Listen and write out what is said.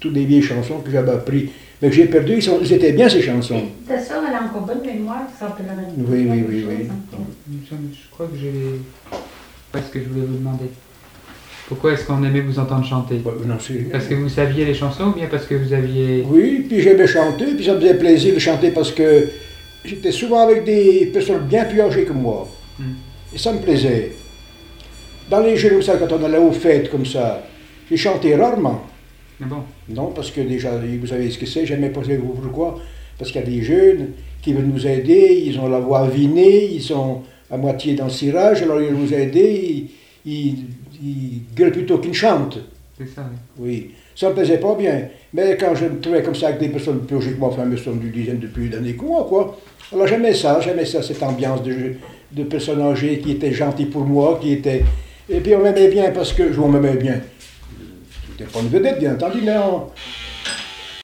toutes des vieilles chansons que j'avais apprises. Mais que j'ai perdu, ils étaient bien ces chansons. Ta soeur, elle a encore bonne mémoire, ça peut la Oui. Je crois que j'ai... Parce que je voulais vous demander. Pourquoi est-ce qu'on aimait vous entendre chanter? Non, parce que vous saviez les chansons ou bien parce que vous aviez... Oui, puis j'aimais chanter, puis ça me faisait plaisir de chanter parce que j'étais souvent avec des personnes bien plus âgées que moi. Et ça me plaisait. Dans les jeux comme ça, quand on allait aux fêtes comme ça, j'ai chanté rarement. Ah bon? Non, parce que déjà, vous savez ce que c'est, j'aimais pas pourquoi. Parce qu'il y a des jeunes qui veulent nous aider, ils ont la voix avinée, ils sont à moitié dans le cirage, alors ils veulent nous aider, ils gueulent plutôt qu'ils ne chantent. C'est ça, oui. Oui, ça me plaisait pas bien. Mais quand je me trouvais comme ça avec des personnes plus âgées que moi, enfin, personnes d'une dizaine de plus d'années que moi, quoi. Alors j'aimais ça, cette ambiance de personnes âgées qui étaient gentilles pour moi, qui étaient... Et puis on m'aimait bien parce que... On m'aimait bien. C'était pas une vedette, bien entendu, mais